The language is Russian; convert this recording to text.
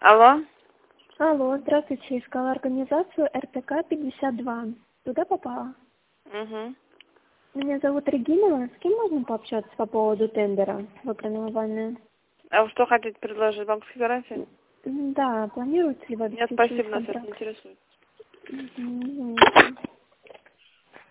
Алло? Алло, здравствуйте. Искала организацию РТК-52. Туда попала? Угу. Меня зовут Регина. С кем можно пообщаться по поводу тендера «Водоканалвальная»? А вы что хотите предложить? Банковские гарантии? Да, планируете ли вы Нет, обеспечивать спасибо, нас это не контракт? интересует. Мгм, извините.